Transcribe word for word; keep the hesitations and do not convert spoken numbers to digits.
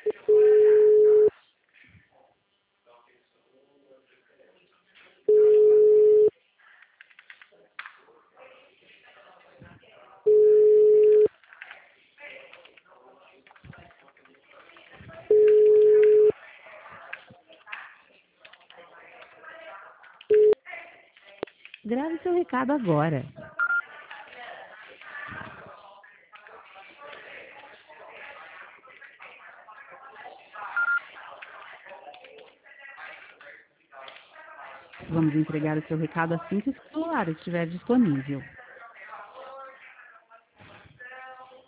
Grave seu recado agora. Vamos entregar o seu recado assim que o celular estiver disponível.